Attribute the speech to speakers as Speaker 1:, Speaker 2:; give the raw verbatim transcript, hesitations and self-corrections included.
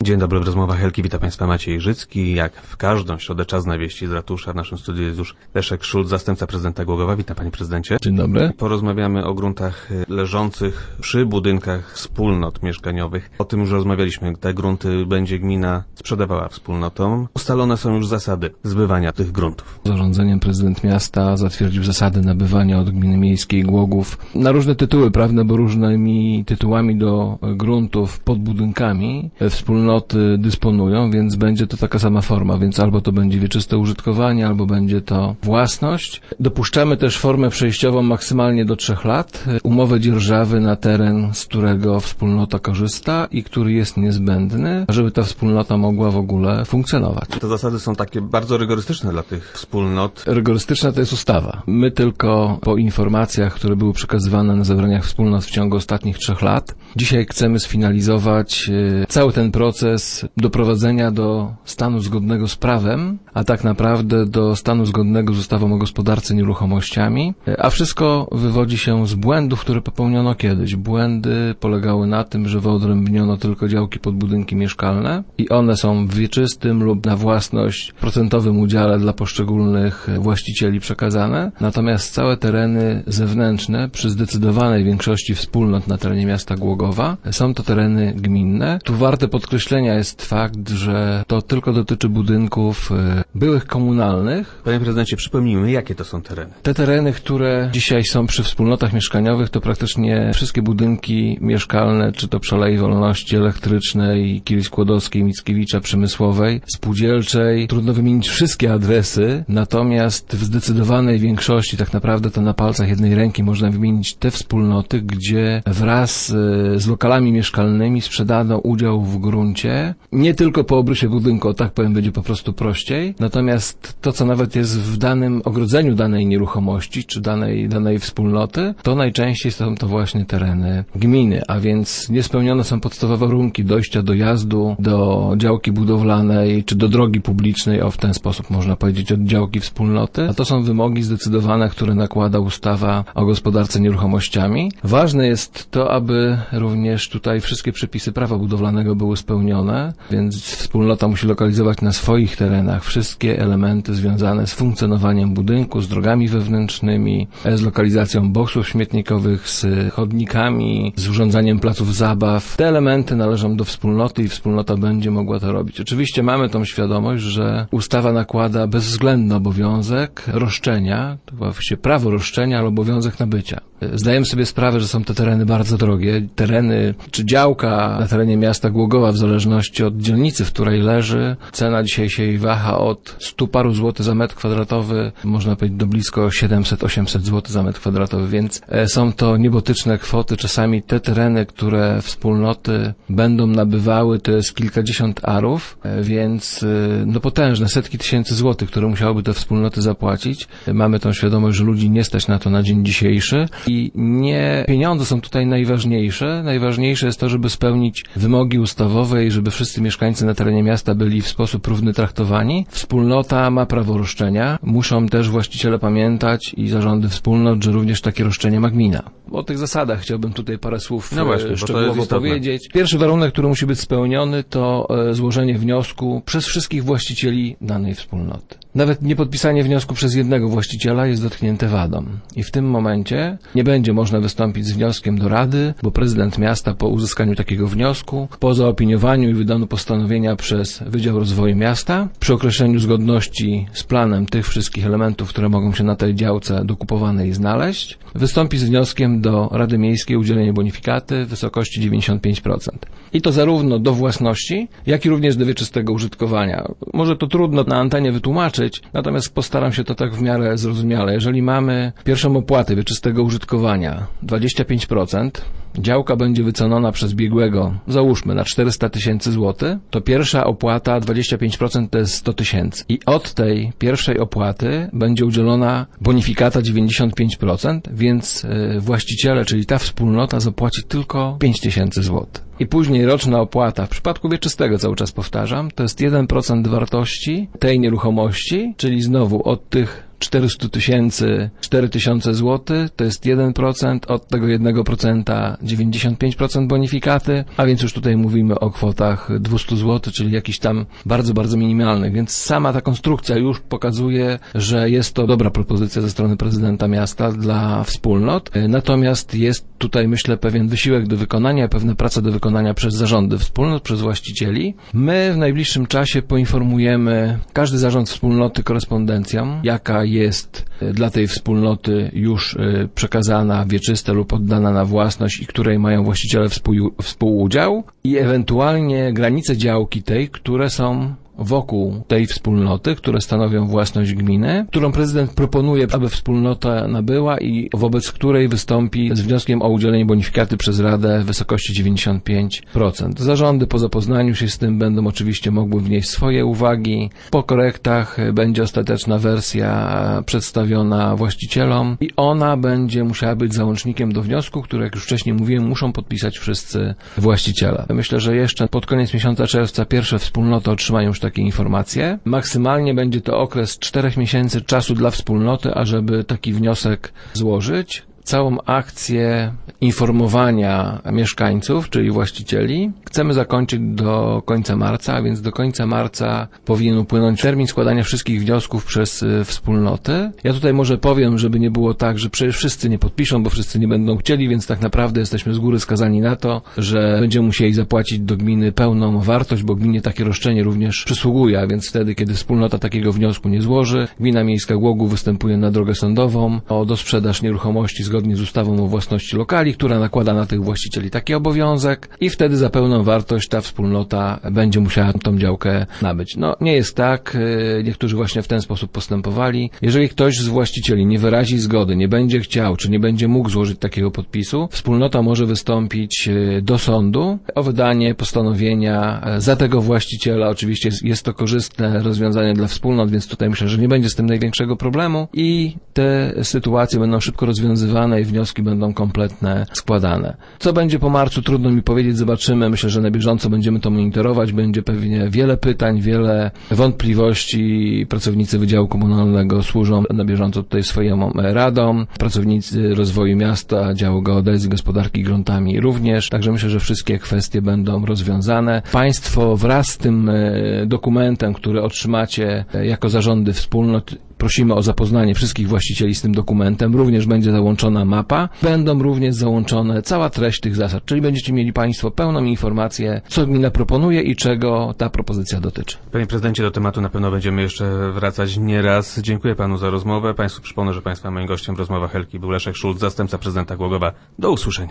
Speaker 1: Dzień dobry, w rozmowach Helki wita Państwa Maciej Życki. Jak w każdą środę czas na wieści z ratusza. W naszym studiu jest już Leszek Szulc, zastępca prezydenta Głogowa. Witam Panie Prezydencie.
Speaker 2: Dzień dobry.
Speaker 1: Porozmawiamy o gruntach leżących przy budynkach wspólnot mieszkaniowych. O tym już rozmawialiśmy. Te grunty będzie gmina sprzedawała wspólnotom. Ustalone są już zasady zbywania tych gruntów.
Speaker 2: Zarządzeniem prezydent miasta zatwierdził zasady nabywania od gminy miejskiej Głogów na różne tytuły prawne, bo różnymi tytułami do gruntów pod budynkami wspólnoty dysponują, więc będzie to taka sama forma, więc albo to będzie wieczyste użytkowanie, albo będzie to własność. Dopuszczamy też formę przejściową maksymalnie do trzech lat, umowę dzierżawy na teren, z którego wspólnota korzysta i który jest niezbędny, żeby ta wspólnota mogła w ogóle funkcjonować.
Speaker 1: Te zasady są takie bardzo rygorystyczne dla tych wspólnot.
Speaker 2: Rygorystyczna to jest ustawa. My tylko po informacjach, które były przekazywane na zebraniach wspólnot w ciągu ostatnich trzech lat, dzisiaj chcemy sfinalizować cały ten proces doprowadzenia do stanu zgodnego z prawem, a tak naprawdę do stanu zgodnego z ustawą o gospodarce nieruchomościami, a wszystko wywodzi się z błędów, które popełniono kiedyś. Błędy polegały na tym, że wyodrębniono tylko działki pod budynki mieszkalne i one są w wieczystym lub na własność w procentowym udziale dla poszczególnych właścicieli przekazane, natomiast całe tereny zewnętrzne przy zdecydowanej większości wspólnot na terenie miasta Głogowa są to tereny gminne. Tu warte podkreślenia jest fakt, że to tylko dotyczy budynków byłych komunalnych.
Speaker 1: Panie prezydencie, przypomnijmy, jakie to są tereny.
Speaker 2: Te tereny, które dzisiaj są przy wspólnotach mieszkaniowych, to praktycznie wszystkie budynki mieszkalne, czy to przy Alei Wolności Elektrycznej, Kili Skłodowskiej, Mickiewicza, Przemysłowej, Spółdzielczej. Trudno wymienić wszystkie adresy, natomiast w zdecydowanej większości, tak naprawdę to na palcach jednej ręki można wymienić te wspólnoty, gdzie wraz z lokalami mieszkalnymi sprzedano udział w gruncie, nie tylko po obrysie budynku, o tak powiem, będzie po prostu prościej, natomiast to, co nawet jest w danym ogrodzeniu danej nieruchomości, czy danej, danej wspólnoty, to najczęściej są to właśnie tereny gminy, a więc niespełnione są podstawowe warunki dojścia do jazdu, do działki budowlanej, czy do drogi publicznej, o w ten sposób można powiedzieć, od działki wspólnoty, a to są wymogi zdecydowane, które nakłada ustawa o gospodarce nieruchomościami. Ważne jest to, aby również tutaj wszystkie przepisy prawa budowlanego były spełnione, więc wspólnota musi lokalizować na swoich terenach wszystkie elementy związane z funkcjonowaniem budynku, z drogami wewnętrznymi, z lokalizacją boksów śmietnikowych, z chodnikami, z urządzaniem placów zabaw. Te elementy należą do wspólnoty i wspólnota będzie mogła to robić. Oczywiście mamy tą świadomość, że ustawa nakłada bezwzględny obowiązek roszczenia, to właściwie prawo roszczenia, ale obowiązek nabycia. Zdajemy sobie sprawę, że są te tereny bardzo drogie. Tereny czy działka na terenie miasta Głogowa, w zależności od dzielnicy, w której leży, cena dzisiaj się jej waha od stu paru złotych za metr kwadratowy, można powiedzieć do blisko siedemset osiemset złotych za metr kwadratowy, więc są to niebotyczne kwoty. Czasami te tereny, które wspólnoty będą nabywały, to jest kilkadziesiąt arów, więc no potężne, setki tysięcy złotych, które musiałyby te wspólnoty zapłacić. Mamy tą świadomość, że ludzi nie stać na to na dzień dzisiejszy i nie pieniądze są tutaj najważniejsze. Najważniejsze jest to, żeby spełnić wymogi ustawowe i żeby wszyscy mieszkańcy na terenie miasta byli w sposób równy traktowani. Wspólnota ma prawo roszczenia. Muszą też właściciele pamiętać i zarządy wspólnot, że również takie roszczenie ma gmina. O tych zasadach chciałbym tutaj parę słów no właśnie, szczegółowo powiedzieć. Pierwszy warunek, który musi być spełniony, to złożenie wniosku przez wszystkich właścicieli danej wspólnoty. Nawet niepodpisanie wniosku przez jednego właściciela jest dotknięte wadą. I w tym momencie nie będzie można wystąpić z wnioskiem do Rady, bo prezydent miasta po uzyskaniu takiego wniosku, po zaopiniowaniu i wydaniu postanowienia przez Wydział Rozwoju Miasta, przy określeniu zgodności z planem tych wszystkich elementów, które mogą się na tej działce dokupowanej znaleźć, wystąpi z wnioskiem do Rady Miejskiej o udzielenie bonifikaty w wysokości dziewięćdziesiąt pięć procent. I to zarówno do własności, jak i również do wieczystego użytkowania. Może to trudno na antenie wytłumaczyć, natomiast postaram się to tak w miarę zrozumiale. Jeżeli mamy pierwszą opłatę wieczystego użytkowania dwadzieścia pięć procent, działka będzie wycenona przez biegłego, załóżmy, na czterysta tysięcy złotych, to pierwsza opłata dwadzieścia pięć procent to jest sto tysięcy. I od tej pierwszej opłaty będzie udzielona bonifikata dziewięćdziesiąt pięć procent, więc właściciele, czyli ta wspólnota, zapłaci tylko pięć tysięcy złotych. I później roczna opłata, w przypadku wieczystego cały czas powtarzam, to jest jeden procent wartości tej nieruchomości, czyli znowu od tych czterysta tysięcy cztery tysiące złotych, to jest jeden procent, od tego jednego procenta dziewięćdziesiąt pięć procent bonifikaty, a więc już tutaj mówimy o kwotach dwieście złotych, czyli jakichś tam bardzo, bardzo minimalnych, więc sama ta konstrukcja już pokazuje, że jest to dobra propozycja ze strony prezydenta miasta dla wspólnot, natomiast jest tutaj, myślę, pewien wysiłek do wykonania, pewna praca do wykonania przez zarządy wspólnot, przez właścicieli. My w najbliższym czasie poinformujemy każdy zarząd wspólnoty korespondencją, jaka jest dla tej wspólnoty już przekazana, wieczysta lub oddana na własność i której mają właściciele współ, współudział i ewentualnie granice działki tej, które są wokół tej wspólnoty, które stanowią własność gminy, którą prezydent proponuje, aby wspólnota nabyła i wobec której wystąpi z wnioskiem o udzielenie bonifikaty przez Radę w wysokości dziewięćdziesiąt pięć procent. Zarządy po zapoznaniu się z tym będą oczywiście mogły wnieść swoje uwagi. Po korektach będzie ostateczna wersja przedstawiona właścicielom i ona będzie musiała być załącznikiem do wniosku, który, jak już wcześniej mówiłem, muszą podpisać wszyscy właściciele. Myślę, że jeszcze pod koniec miesiąca czerwca pierwsze wspólnoty otrzymają już takie informacje. Maksymalnie będzie to okres czterech miesięcy czasu dla wspólnoty, ażeby taki wniosek złożyć. Całą akcję informowania mieszkańców, czyli właścicieli, chcemy zakończyć do końca marca, a więc do końca marca powinien upłynąć termin składania wszystkich wniosków przez y, wspólnoty. Ja tutaj może powiem, żeby nie było tak, że przecież wszyscy nie podpiszą, bo wszyscy nie będą chcieli, więc tak naprawdę jesteśmy z góry skazani na to, że będziemy musieli zapłacić do gminy pełną wartość, bo gminie takie roszczenie również przysługuje, a więc wtedy, kiedy wspólnota takiego wniosku nie złoży, Gmina Miejska Głogów występuje na drogę sądową o dosprzedaż nieruchomości zgodnie z ustawą o własności lokali, która nakłada na tych właścicieli taki obowiązek i wtedy za pełną wartość ta wspólnota będzie musiała tą działkę nabyć. No nie jest tak, niektórzy właśnie w ten sposób postępowali. Jeżeli ktoś z właścicieli nie wyrazi zgody, nie będzie chciał, czy nie będzie mógł złożyć takiego podpisu, wspólnota może wystąpić do sądu o wydanie postanowienia za tego właściciela. Oczywiście jest to korzystne rozwiązanie dla wspólnot, więc tutaj myślę, że nie będzie z tym największego problemu i te sytuacje będą szybko rozwiązywane i wnioski będą kompletne składane. Co będzie po marcu, trudno mi powiedzieć, zobaczymy. Myślę, że na bieżąco będziemy to monitorować. Będzie pewnie wiele pytań, wiele wątpliwości. Pracownicy Wydziału Komunalnego służą na bieżąco tutaj swoją radą. Pracownicy rozwoju miasta, działu geodezji, gospodarki gruntami również. Także myślę, że wszystkie kwestie będą rozwiązane. Państwo wraz z tym dokumentem, który otrzymacie jako zarządy wspólnot, prosimy o zapoznanie wszystkich właścicieli z tym dokumentem. Również będzie załączona mapa. Będą również załączone cała treść tych zasad, czyli będziecie mieli Państwo pełną informację, co gmina proponuje i czego ta propozycja dotyczy.
Speaker 1: Panie prezydencie, do tematu na pewno będziemy jeszcze wracać nieraz. Dziękuję Panu za rozmowę. Państwu przypomnę, że Państwa moim gościem w rozmowach Helki był Leszek Szulc, zastępca prezydenta Głogowa. Do usłyszenia.